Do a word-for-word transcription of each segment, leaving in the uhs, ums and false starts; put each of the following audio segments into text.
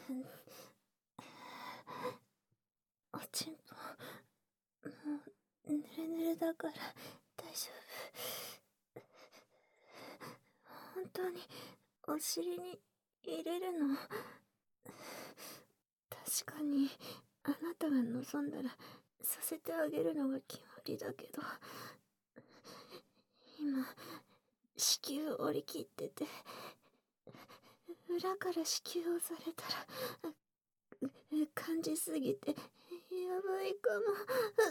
おちんぽ、もう、ぬるぬるだから、大丈夫。本当に、お尻に入れるの？確かに、あなたが望んだら、させてあげるのが決まりだけど、今、子宮折り切ってて、裏から子宮をされたら、感じすぎて、やばいかも。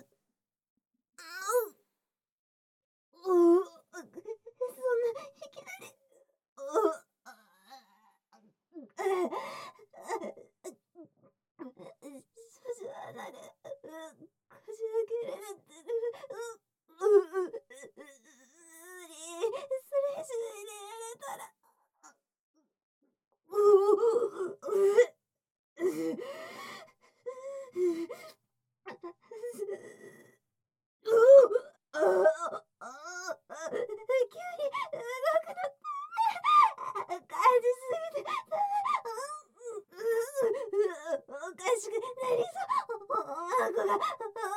うう、そんな、いきなり、うう、少女離れ、こじ開けられてる。う、う、う、無理。それ以上入れられたら、うう、う、う、ああ、ああ、急に動くのダメ。感じすぎてダメ。おかしくなりそう。おあごが、おあ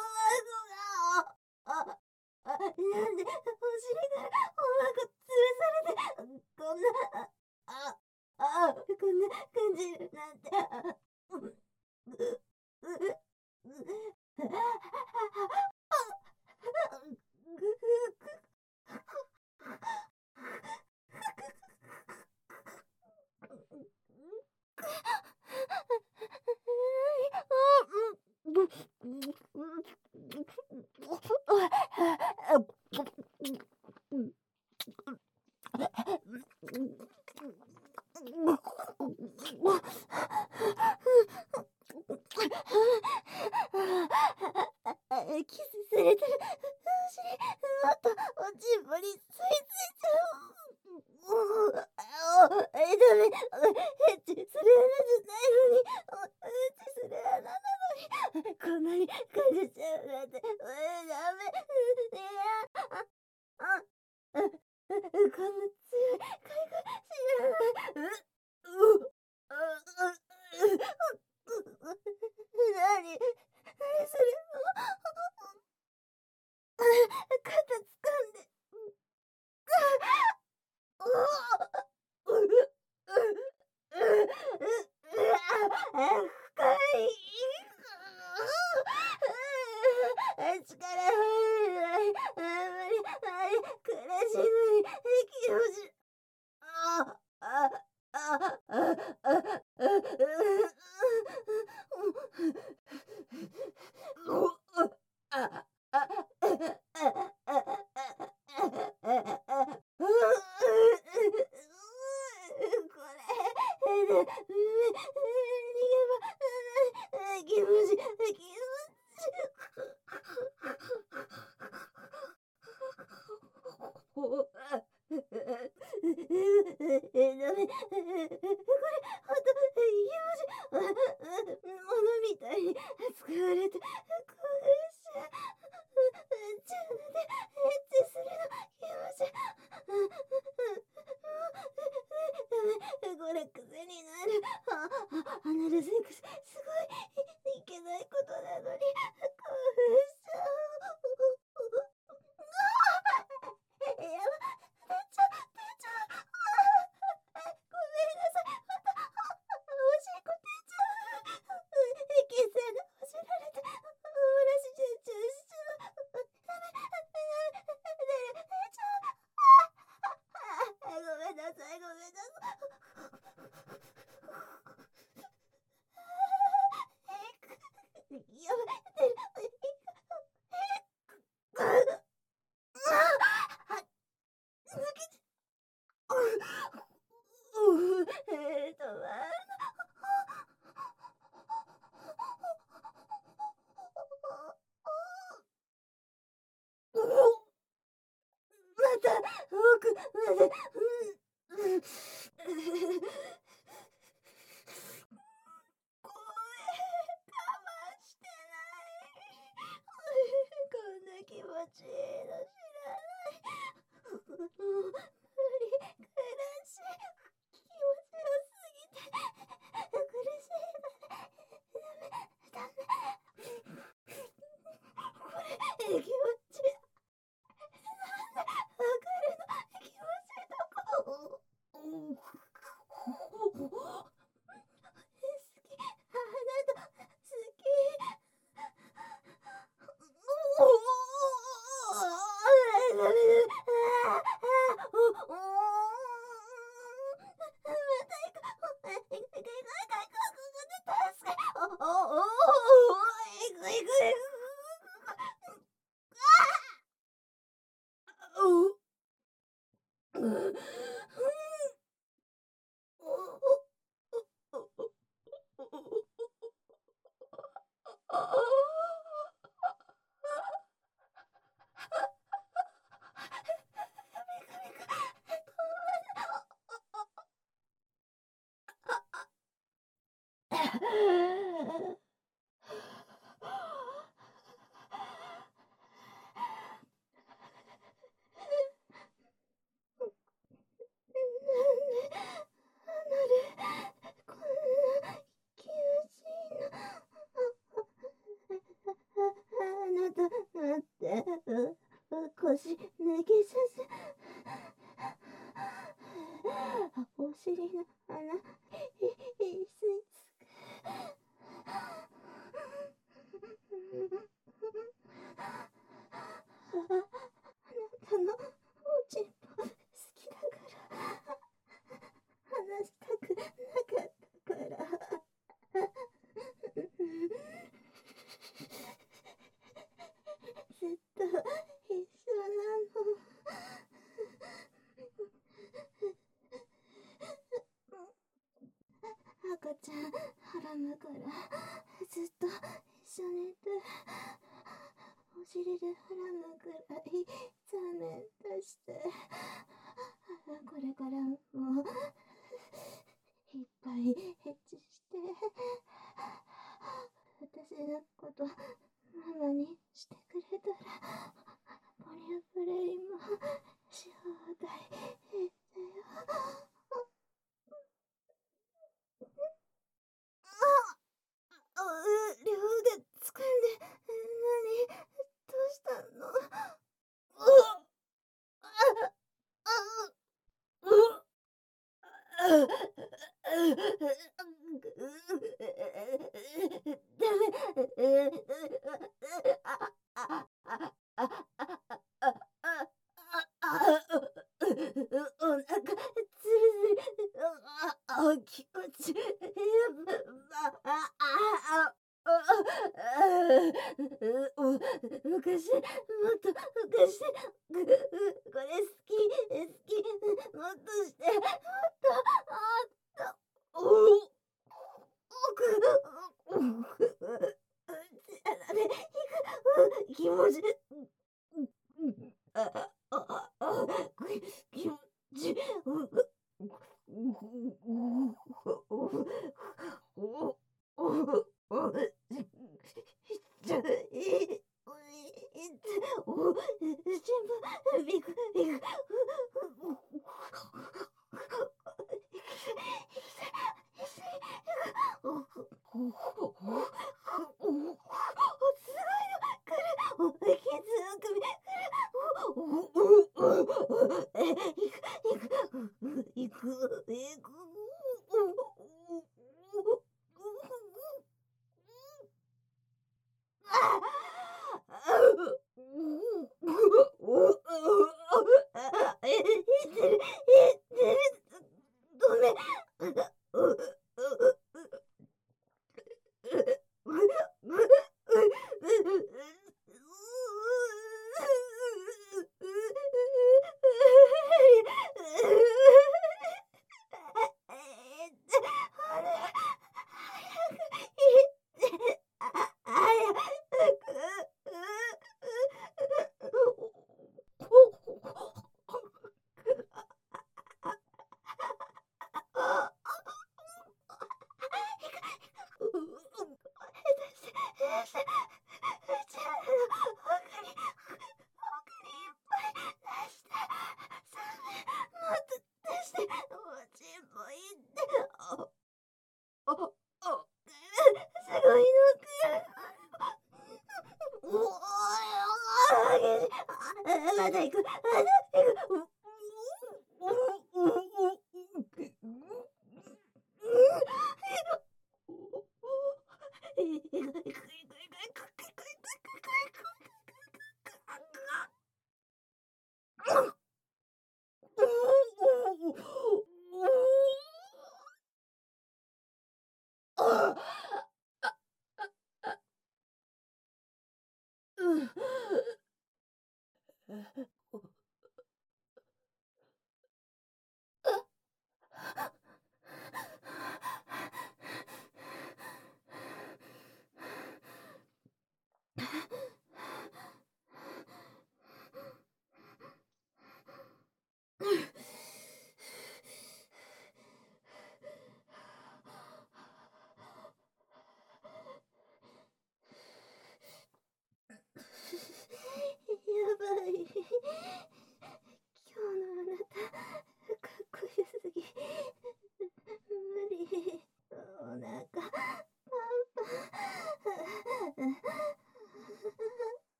ごが、あ、あ、なんでお尻からおあご吊るされて、こんな、あ、あ、こんな感じなんて、あ、う、う、う、キスされてる。お尻、もっとおちんぽに吸い付いちゃう。ああ、え、ダメ。エッチする穴じゃないのに。エッチする穴なのに。こんなに感じちゃうなんて。え、ダメ。いや、あ、あ、こんな強い快感知らない。う、う、あ、う、う、なに、なにそれ。肩掴んで。うう、う、う、う、うわ、深い。力入らない。あんまり、あれ、苦しいのに、気持ち、ああ、あ、あ、あ、あ、う、あ、あ、これ、逃げ場、気持ち、気持ち。え、ダメ。これ、ほんと、気持ち、物みたいに扱われて、興奮しちゃう。自分でエッチするの気持ち。ダメ。これ癖になる。あ、アナルセックス、すごい、いけないことなのに、興奮しちゃう。やば、出ちゃう、出ちゃう。ごめんなさい。また、おしっこ出ちゃう。血栓がほじられて、漏らしちゃう、ちゃうしちゃう。ダメ、ダメ、出ちゃう。ごめんなさい、ごめんなさい。やばい、出る。抜けちゃう。う、えーと、あの、また奥まで、うん、うん、声我慢してない。こんな気持ちいいの知らない。もう無理、悲しい。気持ちよすぎて苦しい。 尻の穴、い、い、吸い付く。あなたのおちんぽ好きだから離したくなかったからずっと一緒なの。赤ちゃんはらむからずっと一緒にいて、お尻ではらむくらいザーメン出して、これからもいっぱいエッチして、私のことママにしてくれたらポリアプレイもし放題言ってよ。あ、両腕掴んで、何、どうしたの？うっ、あ、あ、うっ、ダメ。あ、あ、あ、あ、あ、あ、あ、お腹つるつる、あ、あ、気持ちいい。あ、あ、あ、あ、う、昔、もっと昔、これ好き、好き、もっとして、もっと、もっと、おお、く、ダメ、いく、気持ち、あ、あ、あ、気持ち、ちょ、い、お、全部、びく、びく、お、ケツの首、いく、いく、いく、え、いってる、いってる、ごめん。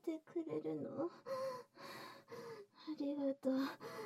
てくれるの？ありがとう。